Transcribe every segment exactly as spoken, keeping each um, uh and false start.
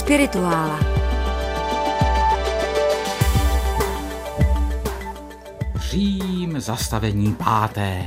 Spirituála. Řím, zastavení páté.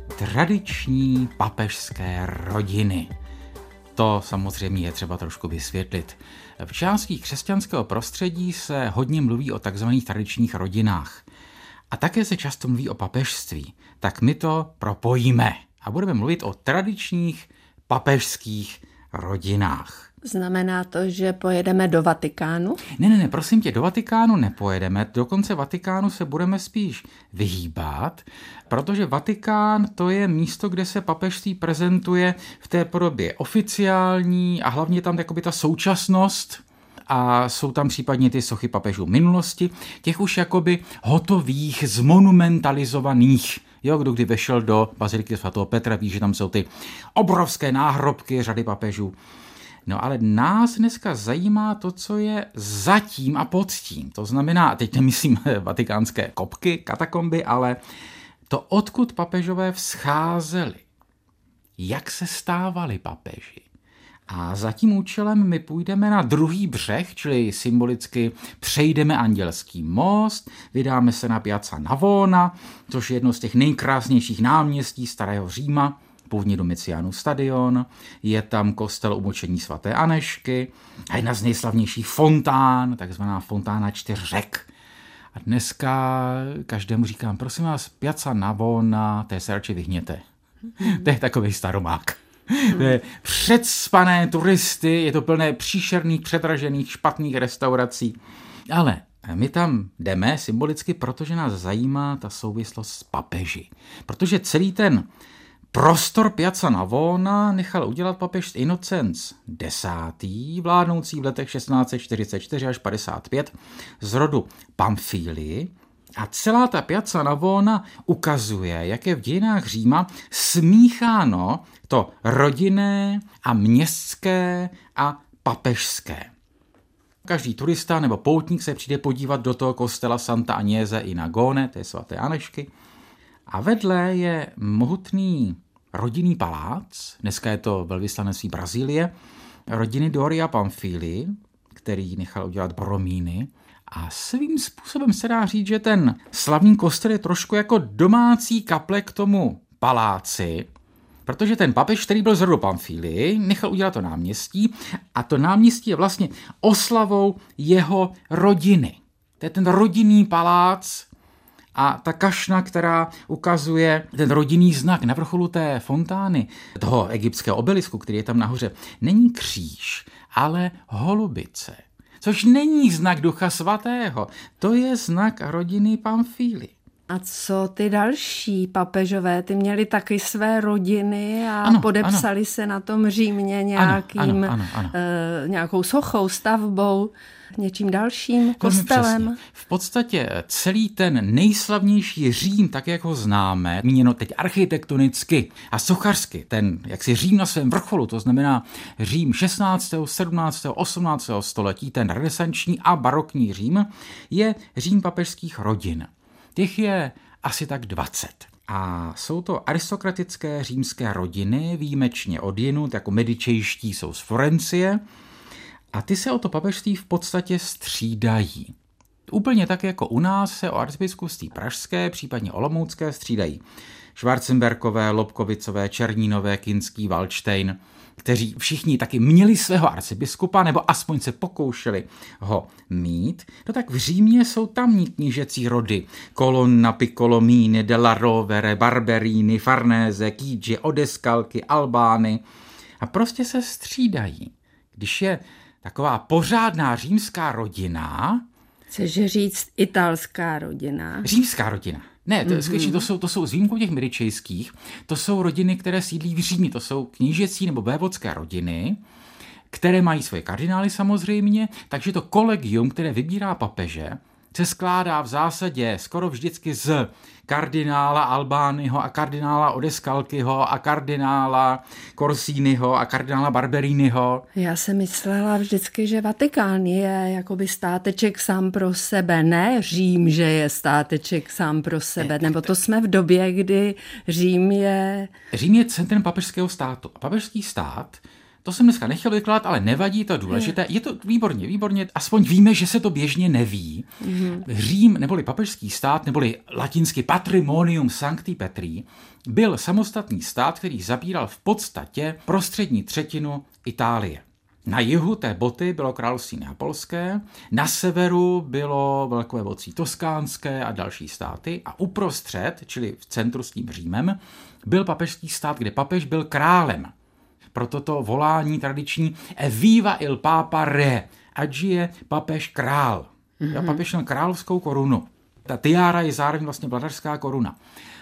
Tradiční papežské rodiny. To samozřejmě je třeba trošku vysvětlit. V části křesťanského prostředí se hodně mluví o takzvaných tradičních rodinách. A také se často mluví o papežství. Tak my to propojíme a budeme mluvit o tradičních papežských rodinách. Znamená to, že pojedeme do Vatikánu? Ne, ne, ne, prosím tě, do Vatikánu nepojedeme, dokonce Vatikánu se budeme spíš vyhýbat, protože Vatikán to je místo, kde se papežství prezentuje v té podobě oficiální a hlavně tam jakoby ta současnost a jsou tam případně ty sochy papežů minulosti, těch už jakoby hotových, zmonumentalizovaných. Jo, kdo kdy vešel do baziliky svatého Petra, ví, že tam jsou ty obrovské náhrobky řady papežů. No ale nás dneska zajímá to, co je zatím a pod tím. To znamená, teď nemyslím vatikánské kopky, katakomby, ale to, odkud papežové vzcházeli. Jak se stávali papeži. A za tím účelem my půjdeme na druhý břeh, čili symbolicky přejdeme Andělský most, vydáme se na Piazza Navona, což je jedno z těch nejkrásnějších náměstí starého Říma, původně Domiciánův stadion, je tam kostel Umučení svaté Anešky a jedna z nejslavnějších fontán, takzvaná fontána čtyř řek. A dneska každému říkám, prosím vás, Piazza Navona, té se radši vyhněte. To je takovej staromák. To je předspané turisty, je to plné příšerných, předražených, špatných restaurací. Ale my tam jdeme symbolicky, protože nás zajímá ta souvislost s papeži. Protože celý ten prostor Piazza Navona nechal udělat papež Inocenc desátý, vládnoucí v letech šestnáct set čtyřicet čtyři až padesát pět z rodu Pamfílii. A celá ta Piazza Navona ukazuje, jak je v dějinách Říma smícháno to rodinné a městské a papežské. Každý turista nebo poutník se přijde podívat do toho kostela Santa Agnese in Agone, té svaté Anešky. A vedle je mohutný rodinný palác, dneska je to velvyslanectví Brazílie, rodiny Doria Pamfílii, který nechal udělat Borromini. A svým způsobem se dá říct, že ten slavný kostel je trošku jako domácí kaple k tomu paláci, protože ten papež, který byl z rodu Pamfílii, nechal udělat to náměstí a to náměstí je vlastně oslavou jeho rodiny. To je ten rodinný palác a ta kašna, která ukazuje ten rodinný znak na vrcholu té fontány, toho egyptského obelisku, který je tam nahoře, není kříž, ale holubice. Což není znak Ducha svatého, to je znak rodiny Pamfílii. A co ty další papežové? Ty měli taky své rodiny a ano, podepsali ano. se na tom Římě nějakým, ano, ano, ano. E, nějakou sochou, stavbou, něčím dalším, kostelem. V podstatě celý ten nejslavnější Řím, tak jak ho známe, míněno teď architektonicky a sochařsky, ten jaksi Řím na svém vrcholu, to znamená Řím šestnáctého, sedmnáctého, osmnáctého století, ten renesanční a barokní Řím, je Řím papežských rodin. Těch je asi tak dvacet. A jsou to aristokratické římské rodiny, výjimečně odjinud, jako medičejští jsou z Florencie, a ty se o to papežství v podstatě střídají. Úplně tak jako u nás se o arcibiskupství pražské, případně olomoucké střídají Schwarzenberkové, Lobkovicové, Černínové, Kinský, Valdštejn, kteří všichni taky měli svého arcibiskupa, nebo aspoň se pokoušeli ho mít. No tak v Římě jsou tamní knížecí rody. Colonna, Piccolomini, della Rovere, Barberini, Farnese, Chigi, Odescalchi, Albány. A prostě se střídají. Když je taková pořádná římská rodina... Chceš říct italská rodina? Římská rodina. Ne, to, mm-hmm. skutečně to jsou, to jsou s výjimkou těch medičejských, to jsou rodiny, které sídlí v Římě, to jsou knížecí nebo vévodské rodiny, které mají svoje kardinály samozřejmě, takže to kolegium, které vybírá papeže, se skládá v zásadě skoro vždycky z kardinála Albányho a kardinála Odescalchiho a kardinála Corsiniho a kardinála Barberiniho. Já jsem myslela vždycky, že Vatikán je jakoby státeček sám pro sebe, ne Řím, že je státeček sám pro sebe, nebo to jsme v době, kdy Řím je... Řím je centrem papežského státu. A papežský stát To jsem dneska nechtěl vykládat, ale nevadí, to je důležité. Je to výborně, výborně. Aspoň víme, že se to běžně neví. Mm-hmm. Řím, neboli papežský stát, neboli latinsky Patrimonium Sancti Petri, byl samostatný stát, který zabíral v podstatě prostřední třetinu Itálie. Na jihu té boty bylo království neapolské, na severu bylo velkovévodství toskánské a další státy a uprostřed, čili v centru s tím Římem, byl papežský stát, kde papež byl králem. Proto to volání tradiční Evviva il Papa Re, ať žije papež král. Mm-hmm. Papež měl královskou korunu. Ta tiára je zároveň vlastně vladařská koruna.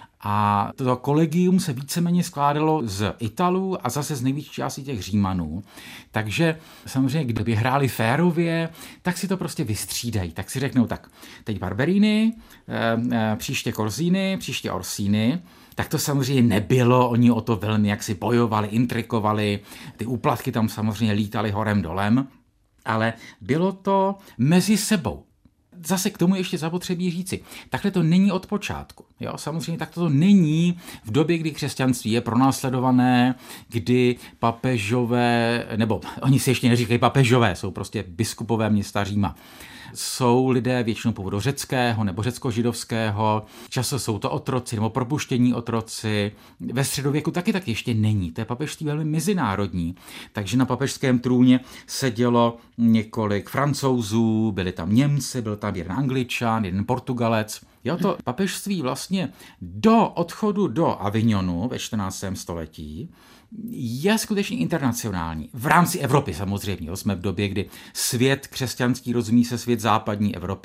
A to kolegium se víceméně skládalo z Italů a zase z největší části těch Římanů. Takže samozřejmě, kdyby hráli férově, tak si to prostě vystřídají. Tak si řeknou tak, teď Barberini, příště Korzini, příště Orsini. Tak to samozřejmě nebylo, oni o to velmi jaksi bojovali, intrikovali, ty úplatky tam samozřejmě lítaly horem dolem, ale bylo to mezi sebou. Zase k tomu ještě zapotřebí říci, takhle to není od počátku. Jo? Samozřejmě tak to není v době, kdy křesťanství je pronásledované, kdy papežové, nebo oni si ještě neříkají papežové, jsou prostě biskupové města Říma. Jsou lidé většinou původu řeckého nebo řecko-židovského, často jsou to otroci nebo propuštění otroci. Ve středověku taky tak ještě není. To je papežství velmi mezinárodní. Takže na papežském trůně sedělo několik Francouzů, byli tam Němci, byl tam jeden Angličan, jeden Portugalec. Jo, to papežství vlastně do odchodu do Avignonu ve čtrnáctém století je skutečně internacionální. V rámci Evropy samozřejmě. Jo, jsme v době, kdy svět křesťanský rozumí se svět západní Evropy.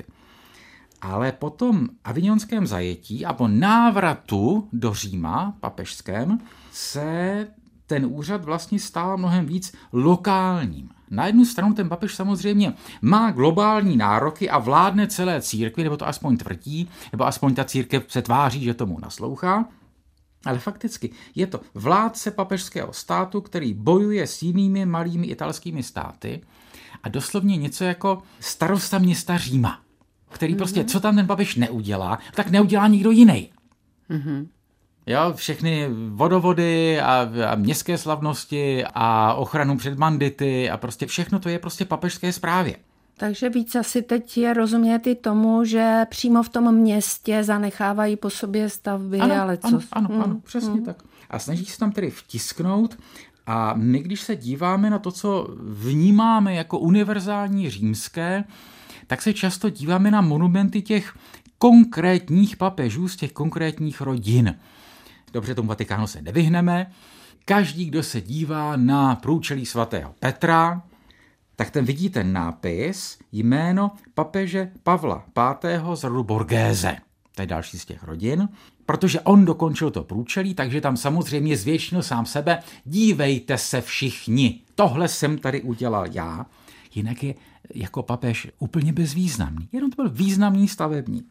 Ale po tom avignonském zajetí a po návratu do Říma papežském se ten úřad vlastně stál mnohem víc lokálním. Na jednu stranu ten papež samozřejmě má globální nároky a vládne celé církvi, nebo to aspoň tvrdí, nebo aspoň ta církev se tváří, že tomu naslouchá. Ale fakticky je to vládce papežského státu, který bojuje s jinými malými italskými státy a doslovně něco jako starosta města Říma, který mm-hmm. prostě, co tam ten papež neudělá, tak neudělá nikdo jiný. Mm-hmm. Jo, všechny vodovody a, a městské slavnosti a ochranu před bandity a prostě všechno to je prostě papežské správě. Takže víc asi teď je rozumět i tomu, že přímo v tom městě zanechávají po sobě stavby, ano, ale co... Ano, ano, hmm. ano, přesně hmm. tak. A snaží se tam tedy vtisknout a my, když se díváme na to, co vnímáme jako univerzální římské, tak se často díváme na monumenty těch konkrétních papežů z těch konkrétních rodin. Dobře, tomu Vatikánu se nevyhneme. Každý, kdo se dívá na průčelí svatého Petra, tak ten vidí ten nápis, jméno papeže Pavla pátého z rodu Borghese. To je další z těch rodin. Protože on dokončil to průčelí, takže tam samozřejmě zvětšnil sám sebe. Dívejte se všichni, tohle jsem tady udělal já. Jinak je jako papež úplně bezvýznamný. Jenom to byl významný stavebník.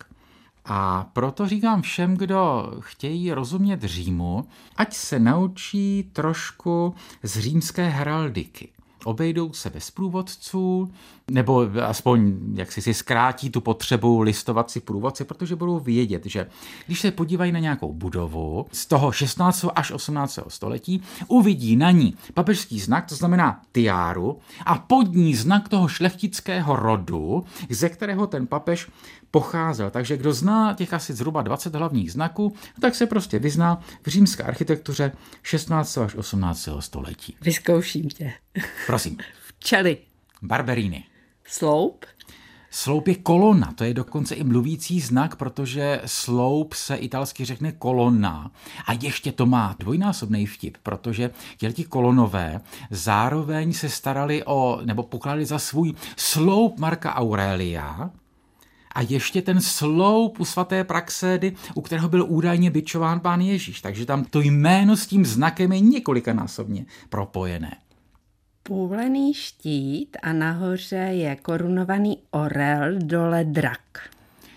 A proto říkám všem, kdo chtějí rozumět Římu, ať se naučí trošku z římské heraldiky. Obejdou se bez průvodců, nebo aspoň jak si si zkrátí tu potřebu listovat si průvodci, protože budou vědět, že když se podívají na nějakou budovu z toho šestnáctého až osmnáctého století, uvidí na ní papežský znak, to znamená tiáru, a pod ní znak toho šlechtického rodu, ze kterého ten papež pocházel. Takže kdo zná těch asi zhruba dvacet hlavních znaků, tak se prostě vyzná v římské architektuře šestnáctého až osmnáctého století. Vyzkouším tě. Prosím. Včely. Barberini. Sloup. Sloup je kolona, to je dokonce i mluvící znak, protože sloup se italsky řekne kolona. A ještě to má dvojnásobný vtip, protože ti kolonové zároveň se starali o, nebo pokládali za svůj sloup Marka Aurelia, a ještě ten sloup u svaté Praxédy, u kterého byl údajně bičován pán Ježíš. Takže tam to jméno s tím znakem je několikanásobně propojené. Půlený štít a nahoře je korunovaný orel, dole drak.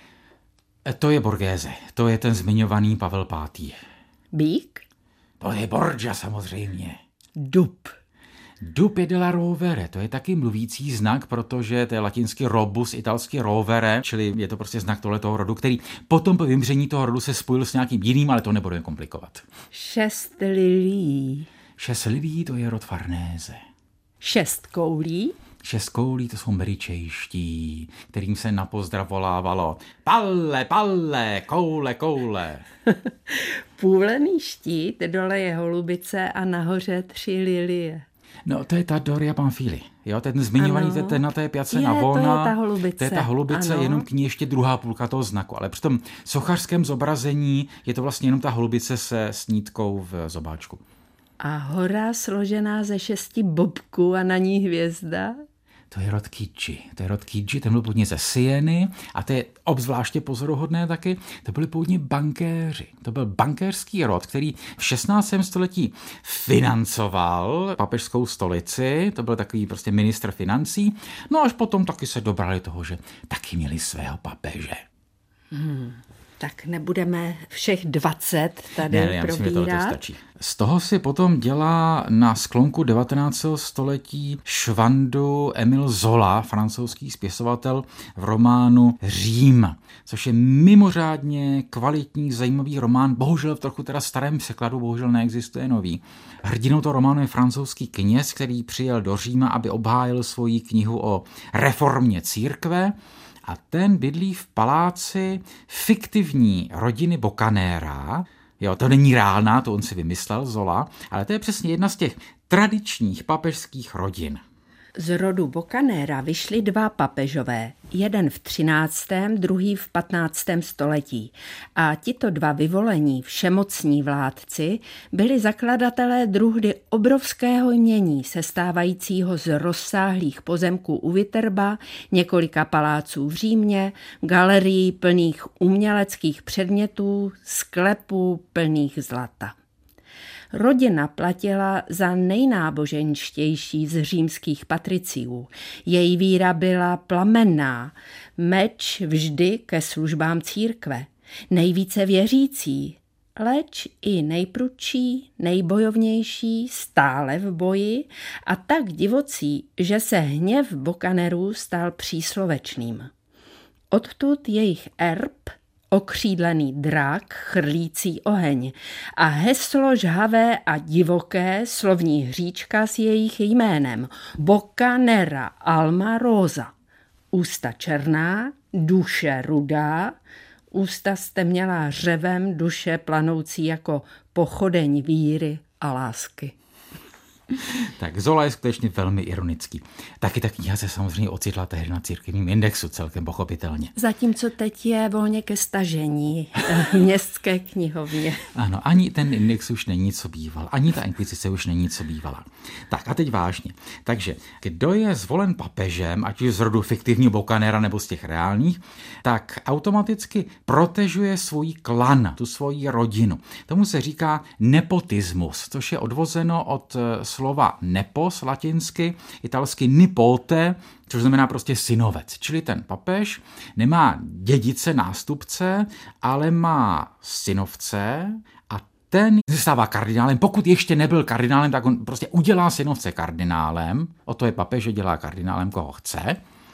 To je Borghese, to je ten zmiňovaný Pavel pátý. Bík? To je Borgia samozřejmě. Dub. Dub je della rovere, to je taky mluvící znak, protože to je latinsky robus, italsky rovere, čili je to prostě znak tohletoho rodu, který potom po vymření toho rodu se spojil s nějakým jiným, ale to nebudeme komplikovat. Šest lilí. Šest lilí, to je rod Farnéze. Šest koulí. Šest koulí, to jsou medičejští, kterým se na pozdrav volávalo palle, palle, koule, koule. Půlený štít, dole je holubice a nahoře tři lilie. No, to je ta Doria Pamphili, jo, ten zmiňovaný, ten, ten na té Piazze Navona. To je ta holubice. To je ta holubice, ano. Jenom k ní ještě druhá půlka toho znaku, ale při tom sochařském zobrazení je to vlastně jenom ta holubice se snídkou v zobáčku. A hora složená ze šesti bobků a na ní hvězda? To je rod Kidži. To je rod Kidži, ten byl původně ze Sieny a to je obzvláště pozoruhodné taky, to byli původně bankéři. To byl bankéřský rod, který v šestnáctém století financoval papežskou stolici, to byl takový prostě ministr financí, no až potom taky se dobrali toho, že taky měli svého papeže. Hmm. Tak nebudeme všech dvacet tady ne, ne, já probírat. myslím, že to stačí. Z toho si potom dělá na sklonku devatenáctého století švandu Emile Zola, francouzský spisovatel, v románu Řím, což je mimořádně kvalitní, zajímavý román, bohužel v trochu teda starém překladu, bohužel neexistuje nový. Hrdinou toho románu je francouzský kněz, který přijel do Říma, aby obhájil svoji knihu o reformě církve. A ten bydlí v paláci fiktivní rodiny Boccanera. Jo, to není reálná, to on si vymyslel, Zola, ale to je přesně jedna z těch tradičních papežských rodin. Z rodu Boccanera vyšli dva papežové, jeden v třináctém, druhý v patnáctém století. A tito dva vyvolení všemocní vládci byli zakladatelé druhdy obrovského jmění, sestávajícího z rozsáhlých pozemků u Viterba, několika paláců v Římě, galerií plných uměleckých předmětů, sklepů plných zlata. Rodina platila za nejnáboženštější z římských patriciů. Její víra byla plamenná, meč vždy ke službám církve. Nejvíce věřící, leč i nejprudší, nejbojovnější, stále v boji a tak divocí, že se hněv Boccanerů stal příslovečným. Odtud jejich erb, okřídlený drak, chrlící oheň a heslo žhavé a divoké, slovní hříčka s jejich jménem Boccanera Alma Rosa. Ústa černá, duše rudá, ústa stemnělá řevem, duše planoucí jako pochodeň víry a lásky. Tak Zola je skutečně velmi ironický. Taky ta kniha se samozřejmě ocitla tehdy na církevním indexu, celkem pochopitelně. Zatímco teď je volně ke stažení v městské knihovně. Ano, ani ten index už není, co býval, ani ta inkvizice už není, co bývala. Tak a teď vážně. Takže kdo je zvolen papežem, ať už z rodu fiktivního Boccanera nebo z těch reálních, tak automaticky protežuje svůj klan, tu svoji rodinu. Tomu se říká nepotismus, což je odvozeno od slova nepos, latinsky, italsky nipote, což znamená prostě synovec. Čili ten papež nemá dědice, nástupce, ale má synovce a ten se stává kardinálem. Pokud ještě nebyl kardinálem, tak on prostě udělá synovce kardinálem. O to je papež, že dělá kardinálem, koho chce.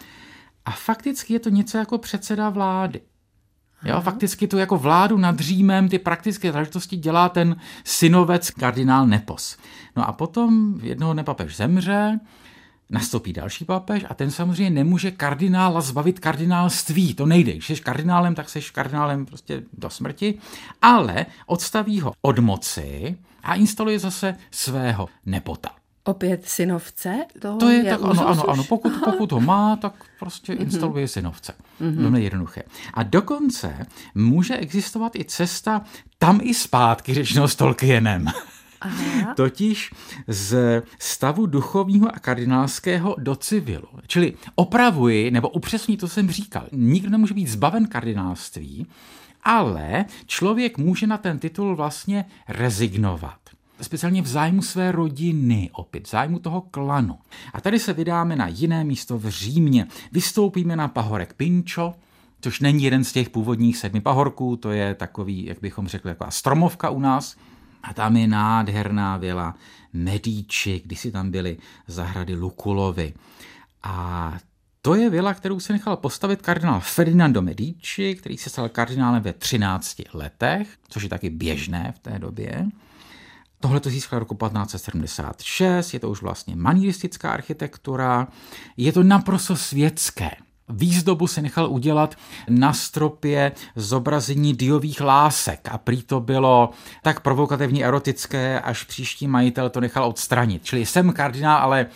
A fakticky je to něco jako předseda vlády. Jo, fakticky tu jako vládu nad Římem, ty praktické záležitosti dělá ten synovec kardinál Nepos. No a potom jednoho dne papež zemře, nastoupí další papež a ten samozřejmě nemůže kardinála zbavit kardinálství. To nejde. Když jsi kardinálem, tak jsi kardinálem prostě do smrti, ale odstaví ho od moci a instaluje zase svého nepota. Opět synovce? To, to je, je tak, ano, ano, ano. Pokud, pokud ho má, tak prostě instaluje synovce. Mm-hmm. Velmi jednoduché. A dokonce může existovat i cesta tam i zpátky, řečeno s Tolkienem. Aha. Totiž z stavu duchovního a kardinálského do civilu. Čili opravuji, nebo upřesní, to jsem říkal. Nikdo nemůže být zbaven kardinálství, ale člověk může na ten titul vlastně rezignovat. Speciálně v zájmu své rodiny, opět v zájmu toho klanu. A tady se vydáme na jiné místo v Římě. Vystoupíme na pahorek Pinčo, což není jeden z těch původních sedmi pahorků, to je takový, jak bychom řekli, taková stromovka u nás. A tam je nádherná vila Medici, kdysi tam byly zahrady Lucullovy. A to je vila, kterou se nechal postavit kardinál Ferdinando Medici, který se stal kardinálem ve třinácti letech, což je taky běžné v té době. Tohle to získal roku patnáct set sedmdesát šest, je to už vlastně manieristická architektura, je to naprosto světské. Výzdobu se nechal udělat na stropě zobrazení diových lásek a prý to bylo tak provokativně erotické, až příští majitel to nechal odstranit. Čili jsem kardinál, ale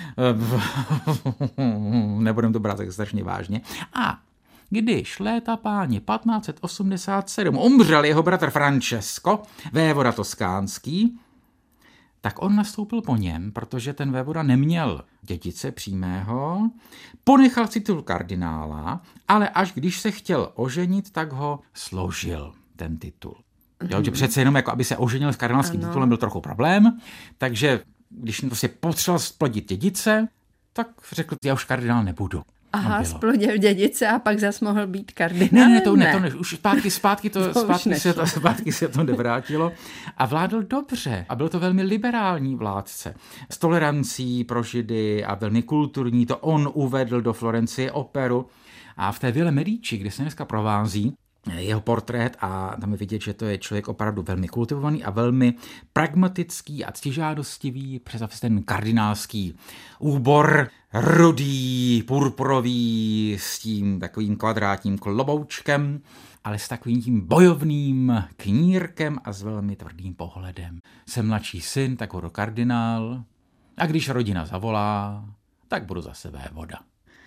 nebudem to brát tak strašně vážně. A když léta páni patnáct set osmdesát sedm umřel jeho bratr Francesco, vévoda toskánský, tak on nastoupil po něm, protože ten vévoda neměl dědice přímého, ponechal si titul kardinála, ale až když se chtěl oženit, tak ho složil ten titul. Jo, že přece jenom, jako aby se oženil s kardinálským ano. titulem, byl trochu problém, takže když prostě potřeboval splodit dědice, tak řekl, já už kardinál nebudu. Aha, splodil dědice a pak zas mohl být kardinál. Ne, ne, to ne, to ne. Už zpátky, zpátky, to, to zpátky, se to, zpátky se to nevrátilo. A vládl dobře. A byl to velmi liberální vládce. S tolerancí pro Židy a velmi kulturní. To on uvedl do Florencie operu. A v té Ville Medici, kde se dneska provází jeho portrét, a tam je vidět, že to je člověk opravdu velmi kultivovaný a velmi pragmatický a ctižádostivý, přes ten kardinálský úbor, rudý, purpurový, s tím takovým kvadrátním kloboučkem, ale s takovým tím bojovným knírkem a s velmi tvrdým pohledem. Jsem mladší syn, tak budu kardinál, a když rodina zavolá, tak budu zase vévoda.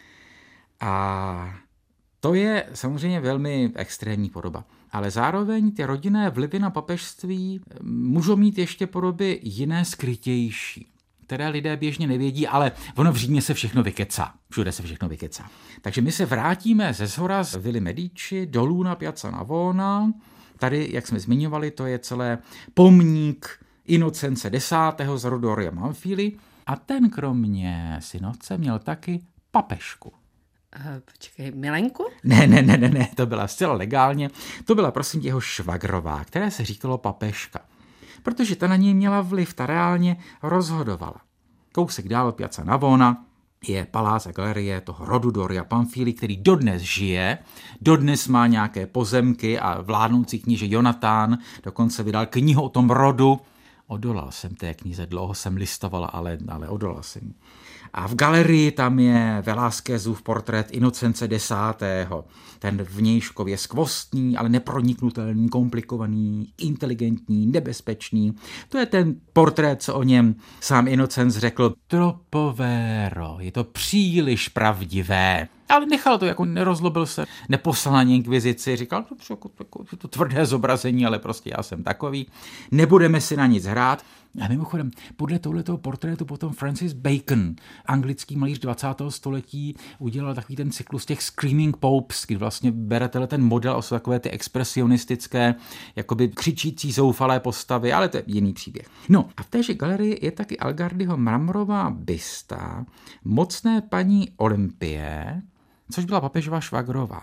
A to je samozřejmě velmi extrémní podoba, ale zároveň ty rodinné vlivy na papežství můžou mít ještě podoby jiné, skrytější, které lidé běžně nevědí, ale ono v Římě se všechno vykecá. Všude se všechno vykecá. Takže my se vrátíme ze shora z Ville Medici dolů na Piazza Navona. Tady, jak jsme zmiňovali, to je celé pomník Inocence desátého z Rodoria Manfili a ten kromě synovce měl taky papežku. Uh, počkej, milenku? Ne, ne, ne, ne, ne, to byla zcela legálně. To byla prosím jeho švagrová, které se říkalo papežka. Protože ta na něj měla vliv, ta reálně rozhodovala. Kousek dál Piazza Navona je palác a galerie toho rodu Doria Pamphili, který dodnes žije, dodnes má nějaké pozemky a vládnoucí kníže Jonatán dokonce vydal knihu o tom rodu. Odolal jsem té knize, dlouho jsem listovala, ale, ale odolal jsem. A v galerii tam je Velázquezův portrét Inocence desátého. Ten vnějškově skvostný, ale neproniknutelný, komplikovaný, inteligentní, nebezpečný. To je ten portrét, co o něm sám Inocenc řekl. Troppo vero, je to příliš pravdivé. Ale nechal to, jako nerozlobil se, neposlal na inkvizici, říkal, to, jako, jako, to tvrdé zobrazení, ale prostě já jsem takový, nebudeme si na nic hrát. A mimochodem, podle tohletoho portrétu potom Francis Bacon, anglický malíř dvacátého století, udělal takový ten cyklus těch Screaming Popes, kdy vlastně berete ten model, o takové ty expresionistické, jakoby křičící zoufalé postavy, ale to je jiný příběh. No a v téže galerii je taky Algardiho mramorová bysta mocné paní Olympie, což byla papežova švagrová.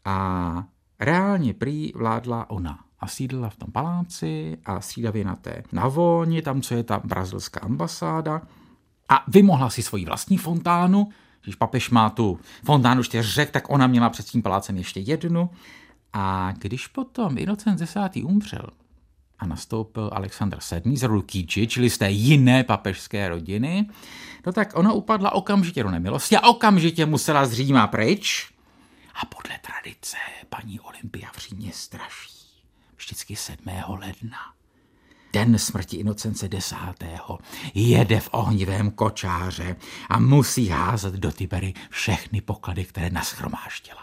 A reálně prý vládla ona. A sídlila v tom paláci a střídavě na té Navoni, tam, co je ta brazilská ambasáda. A vymohla si svoji vlastní fontánu. Když papež má tu fontánu čtyř řek, tak ona měla před tím palácem ještě jednu. A když potom Inocent desátý umřel a nastoupil Alexandr sedmý z rodu Kýči, čili z té jiné papežské rodiny, no tak ona upadla okamžitě do nemilosti a okamžitě musela z Říma pryč. A podle tradice paní Olympia v Římě straší. Vždycky sedmého ledna. Den smrti Inocence desátého jede v ohnivém kočáře a musí házet do Tibery všechny poklady, které nashromáždila.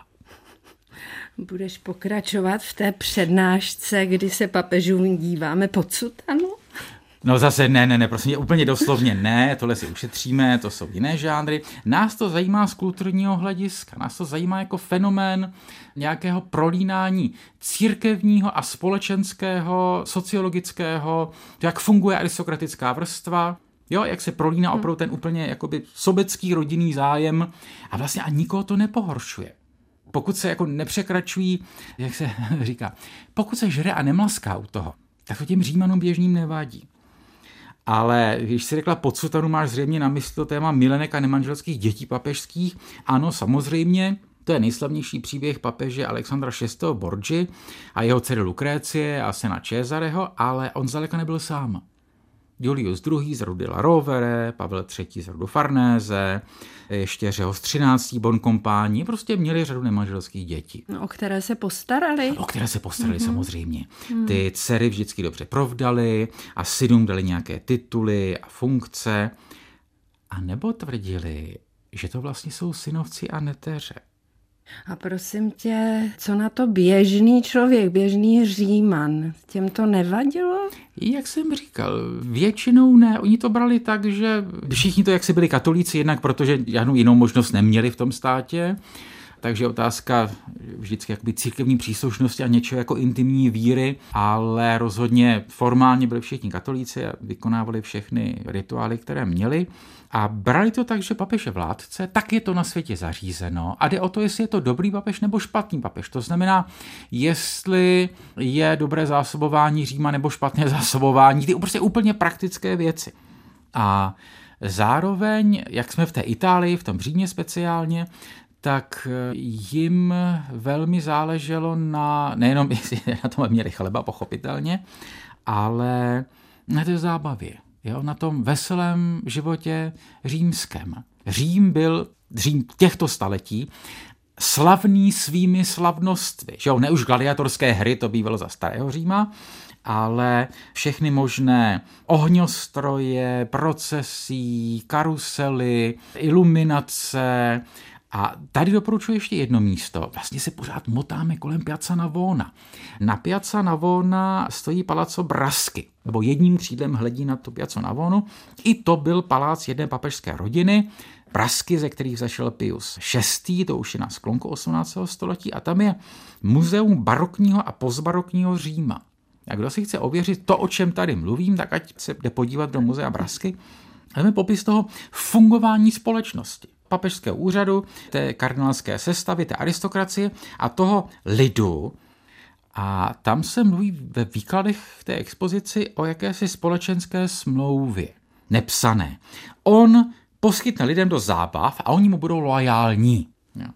Budeš pokračovat v té přednášce, kdy se papežům díváme pod sutanu? No zase ne, ne, ne, prostě úplně doslovně ne, tohle si ušetříme, to jsou jiné žánry. Nás to zajímá z kulturního hlediska, nás to zajímá jako fenomén nějakého prolínání církevního a společenského, sociologického, jak funguje aristokratická vrstva, jo, jak se prolíná hmm. opravdu ten úplně jakoby sobecký rodinný zájem a vlastně a nikoho to nepohoršuje. Pokud se jako nepřekračují, jak se říká, pokud se žere a nemlaská u toho, tak to těm Římanům běžným nevadí. Ale když si řekla pod sutanu, máš zřejmě na mysli to téma milenek a nemanželských dětí papežských. Ano, samozřejmě, to je nejslavnější příběh papeže Alexandra šestého Borgi a jeho dcery Lukrécie a syna Cesareho, ale on zdaleka nebyl sám. Julius druhý. z rodu de la Rovere, Pavel třetí. z rodu Farnese, ještě Řeho z třináctý. bonkompání, prostě měli řadu nemanželských dětí. O které se postarali? O které se postarali mm-hmm. samozřejmě. Mm. Ty dcery vždycky dobře provdali a synům dali nějaké tituly a funkce. A nebo tvrdili, že to vlastně jsou synovci a neteře. A prosím tě, co na to běžný člověk, běžný Říman? Těm to nevadilo? Jak jsem říkal, většinou ne. Oni to brali tak, že všichni to jaksi byli katolíci, jednak protože žádnou jinou možnost neměli v tom státě. Takže otázka vždycky jakoby církevní příslušnosti a něčeho jako intimní víry, ale rozhodně formálně byli všichni katolíci a vykonávali všechny rituály, které měli. A brali to tak, že papež je vládce, tak je to na světě zařízeno. A jde o to, jestli je to dobrý papež nebo špatný papež. To znamená, jestli je dobré zásobování Říma nebo špatné zásobování, ty prostě úplně praktické věci. A zároveň, jak jsme v té Itálii, v tom Římě speciálně, tak jim velmi záleželo na, nejenom jestli na tom měli chleba, pochopitelně, ale na té zábavě, jo, na tom veselém životě římském. Řím byl, Řím těchto staletí, slavný svými slavnostmi. Že jo, ne už gladiatorské hry, to bývalo za starého Říma, ale všechny možné ohňostroje, procesí, karusely, iluminace. A tady doporučuji ještě jedno místo. Vlastně se pořád motáme kolem Piazza Navona. Na Piazza Navona stojí Palazzo Braschi, nebo jedním křídlem hledí na tu Piazzu Navonu. I to byl palác jedné papežské rodiny, Braschi, ze kterých zašel Pius šestý, to už je na sklonku osmnáctého století, a tam je muzeum barokního a postbarokního Říma. A kdo si chce ověřit to, o čem tady mluvím, tak ať se jde podívat do muzea Braschi. Tam je popis toho fungování společnosti, papežského úřadu, té kardinálské sestavy, té aristokracie a toho lidu. A tam se mluví ve výkladech té expozici o jakési společenské smlouvě, nepsané. On poskytne lidem do zábav a oni mu budou loajální.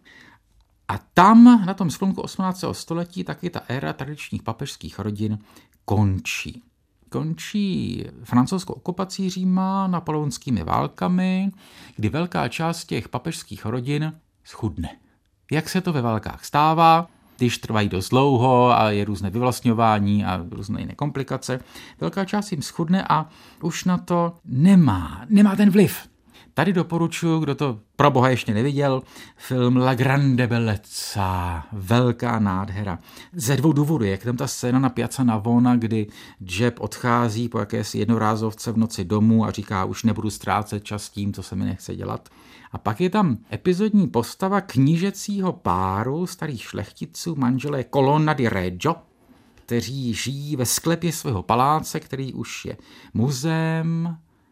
A tam na tom sklonku osmnáctého století taky ta éra tradičních papežských rodin končí. Končí francouzskou okupací Říma, napoleonskými válkami, kdy velká část těch papežských rodin schudne. Jak se to ve válkách stává, když trvají dost dlouho a je různé vyvlastňování a různé jiné komplikace, velká část jim schudne a už na to nemá, nemá ten vliv. Tady doporučuji, kdo to pro boha ještě neviděl, film La Grande Bellezza, velká nádhera. Ze dvou důvodů, jak tam ta scéna na Piazza Navona, kdy Jeb odchází po jakési jednorázovce v noci domů a říká, už nebudu ztrácet čas tím, co se mi nechce dělat. A pak je tam epizodní postava knížecího páru starých šlechticů, manželé Colonna di Reggio, kteří žijí ve sklepě svého paláce, který už je muzeem,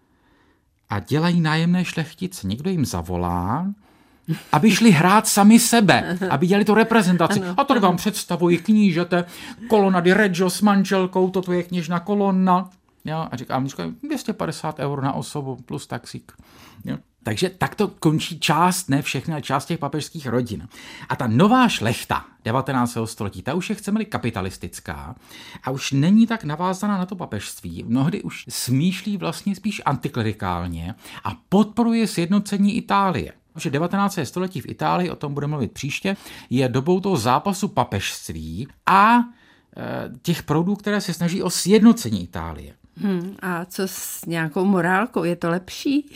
a dělají nájemné šlechtice. Někdo jim zavolá, aby šli hrát sami sebe, aby dělali to reprezentaci. Ano, a tady vám představuji knížete, Colonna di Reggio s manželkou, toto je kněžna Colonna. Jo, a říkám, dvě stě padesát eur na osobu plus taxík. Jo. Takže takto končí část, ne všechny, ale část těch papežských rodin. A ta nová šlechta devatenáctého století, ta už je, chceme-li, kapitalistická a už není tak navázaná na to papežství. Mnohdy už smýšlí vlastně spíš antiklerikálně a podporuje sjednocení Itálie. Že devatenáctého století v Itálii, o tom budeme mluvit příště, je dobou toho zápasu papežství a e, těch proudů, které se snaží o sjednocení Itálie. Hmm, a co s nějakou morálkou? Je to lepší?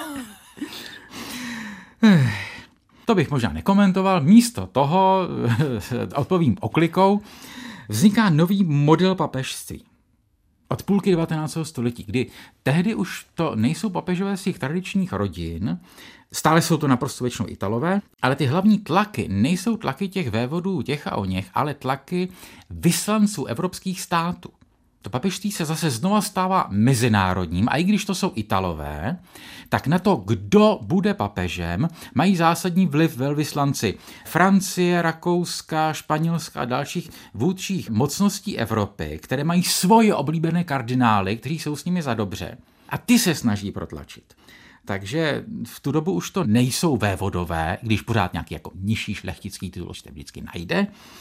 To bych možná nekomentoval. Místo toho odpovím oklikou. Vzniká nový model papežství. Od půlky devatenáctého století, kdy tehdy už to nejsou papežové z těch tradičních rodin, stále jsou to naprosto většinou Italové, ale ty hlavní tlaky nejsou tlaky těch vévodů těch a oněch, ale tlaky vyslanců evropských států. To papežství se zase znova stává mezinárodním a i když to jsou Italové, tak na to, kdo bude papežem, mají zásadní vliv velvyslanci Francie, Rakouska, Španělska a dalších vůdčích mocností Evropy, které mají svoje oblíbené kardinály, kteří jsou s nimi za dobře. A ty se snaží protlačit. Takže v tu dobu už to nejsou vévodové, když pořád nějaký jako nižší šlechtický titul se vždycky najde,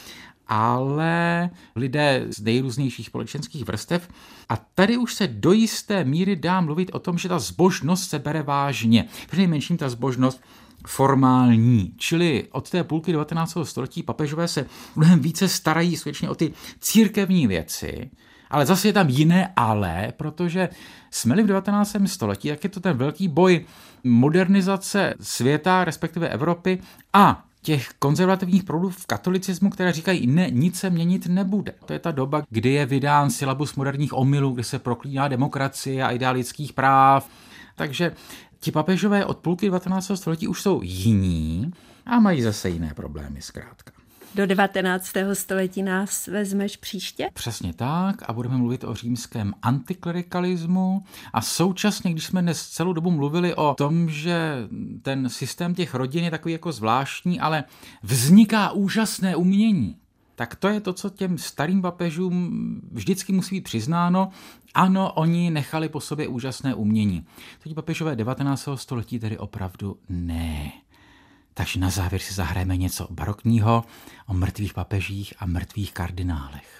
ale lidé z nejrůznějších společenských vrstev. A tady už se do jisté míry dá mluvit o tom, že ta zbožnost se bere vážně. Přinejmenším ta zbožnost formální, čili od té půlky devatenáctého století papežové se mnohem více starají skutečně o ty církevní věci, ale zase je tam jiné ale, protože jsme-li v devatenáctém století, tak je to ten velký boj modernizace světa, respektive Evropy a těch konzervativních proudů v katolicismu, které říkají, ne, nic se měnit nebude. To je ta doba, kdy je vydán syllabus moderních omylů, kde se proklíná demokracie a ideál lidských práv. Takže ti papežové od půlky devatenáctého století už jsou jiní a mají zase jiné problémy zkrátka. Do devatenáctého století nás vezmeš příště? Přesně tak a budeme mluvit o římském antiklerikalismu a současně, když jsme dnes celou dobu mluvili o tom, že ten systém těch rodin je takový jako zvláštní, ale vzniká úžasné umění, tak to je to, co těm starým papežům vždycky musí být přiznáno. Ano, oni nechali po sobě úžasné umění. Teď papežové devatenáctého století tedy opravdu ne. Takže na závěr si zahrajeme něco barokního o mrtvých papežích a mrtvých kardinálech.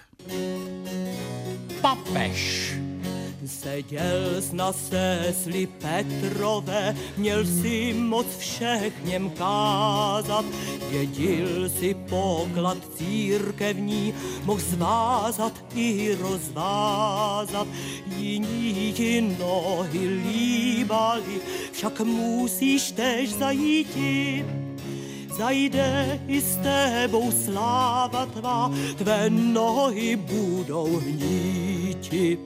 Papež. Seděl na sesli Petrové, měl si moc všechněm kázat, dědil si poklad církevní, mohl zvázat i rozvázat. Jiní ti nohy líbali, však musíš tež zajíti. Zajde i s tebou sláva tvá, tvé nohy budou hníti.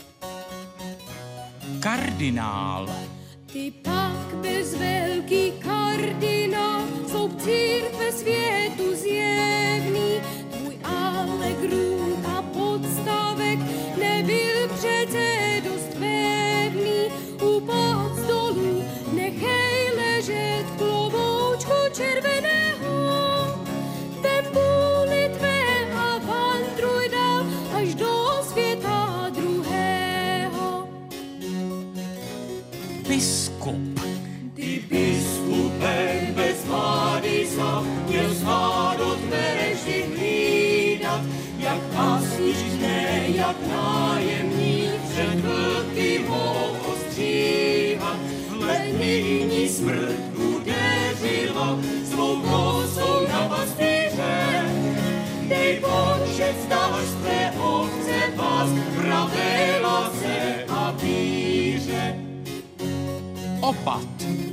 Kardinál. Ty pak bez velký kardinál, sloup církve světu zjevný, tvůj ale grůd a podstavek nebyl přece dost pevný. Upad z dolů nechej ležet kloboučku červeného, vem půli tvé a vandruj dál až do světa druhého. Biskup. Ty biskupem bez vlády sám, měl zvládot vždy hlídat, jak pasníč ne, jak nájemník, před vlky mohl ostříhat. Hle nyní smrt udeřila, svou kosou na pastýře. Dej počet, zdáš své ovce pás, pravé lásce a víře. Opat.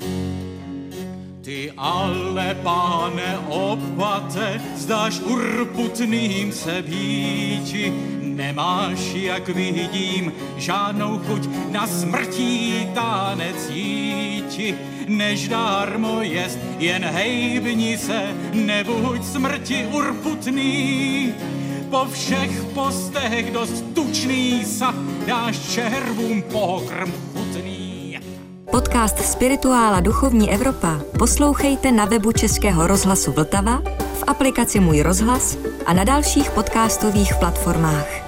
Ty ale, pane opate, zdáš urputným se býti, nemáš, jak vidím, žádnou chuť na smrtí tánec jíti. Než dármo jest, jen hejbni se, nebuď smrti urputný. Po všech postech dost tučný sa, dáš červům pokrm chutný. Podcast Spirituála Duchovní Evropa poslouchejte na webu Českého rozhlasu Vltava, v aplikaci Můj rozhlas a na dalších podcastových platformách.